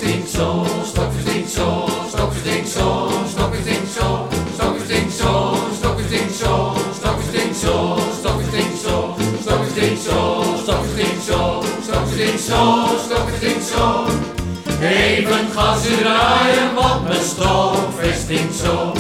stinkt zo, stokken stinkt zo, stokken stinkt zo, stokken stinkt zo, stokken stinkt zo, stokken stinkt zo, stokken stinkt zo, stokken stinkt zo, stokken stinkt zo, stokken stinkt zo, stokken stinkt zo, stokken stinkt zo. Even gas draaien, want mijn stokvis stinkt zo.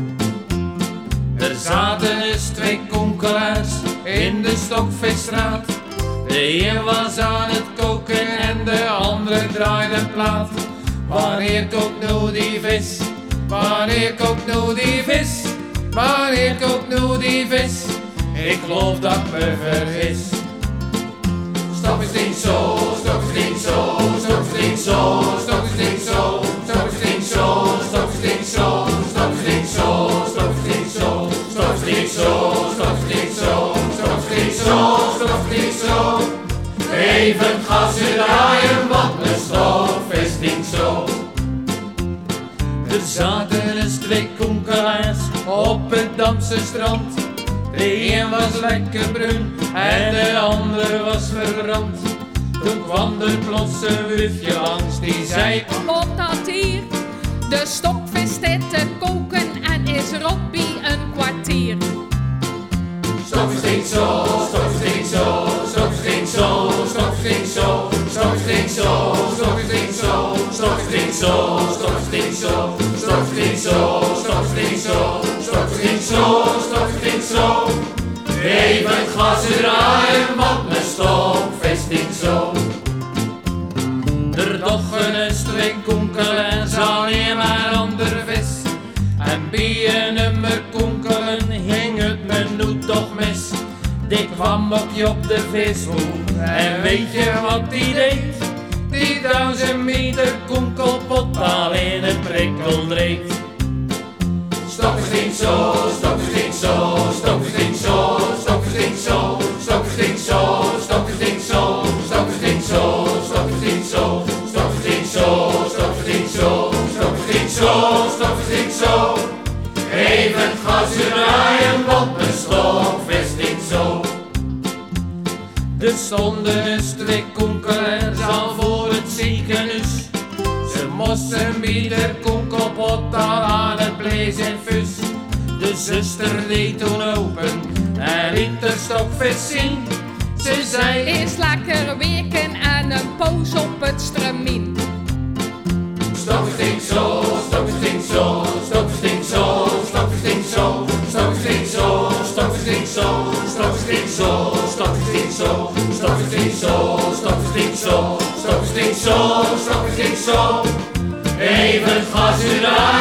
Er zaten eens twee konkelaars in de Stokvisstraat. De een was aan het koken en de andere draaide een plaat. Wanneer kookt nou die vis? Wanneer kookt nou die vis? Wanneer kookt nou die vis? Ik geloof dat ik me vergis. Stokvis stinkt zo, stokvis stinkt zo, stokvis stinkt zo, stokvis stinkt zo, stokvis stinkt zo, stokvis stinkt zo, stokvis stinkt zo, stokvis stinkt zo, stokvis stinkt zo, stokvis stinkt zo, stokvis stinkt zo, stokvis stinkt zo. Even gas draaien, want mijn stokvis stinkt zo. Er zaten eens twee konkelaars op het Damse strand. De een was lekker bruin en de ander was verbrand. Toen kwam er plots een wufje langs die zei: Wat dat hier? De stokvis staat te koken en is Robbie een kwartier. Stokvis stinkt zo, stokvis stinkt zo, stokvis stinkt zo, stokvis stinkt zo, stokvis stinkt zo, stokvis stinkt zo, stokvis stinkt zo, stokvis stinkt zo, stokvis stinkt zo, stokvis stinkt zo, stokvis stinkt zo, stokvis stinkt zo. Even gas draaien, want mijn stokvis stinkt zo. Er dochen eens twee konkelaars alleen maar ander vis. En bij een nummer konkelen ging het me nu toch mis. Die kwam ook op de vishoek en weet je wat die deed? Die 1000 meter konkelpot alleen het prikkel dreef. Stokvis stinkt zo, stokvis stinkt zo, stokvis stinkt zo, stokvis stinkt zo, stokvis stinkt zo, stokvis stinkt zo, stokvis stinkt zo, stokvis stinkt zo, stokvis stinkt zo, stokvis stinkt zo, stokvis stinkt zo, stokvis stinkt zo. Even gas draaien, want mijn stokvis stinkt zo. Er stonden eens twee konkelaars al voor het ziekenhuis. Ze moesten bieder konkelpot al aan het blezen fus. De zuster deed toen open en liet de stokvis zien. Ze zei: Eerst lekker weken en een poos op het stramien. Stokvis stinkt zo, stokvis stinkt zo, stokvis stinkt zo, stokvis stinkt zo, stokvis stinkt zo, stokvis stinkt zo, stokvis stinkt zo, stokvis stinkt zo, stokvis stinkt zo, stokvis stinkt zo, stokvis stinkt zo, stokvis stinkt zo. Even gas draaien.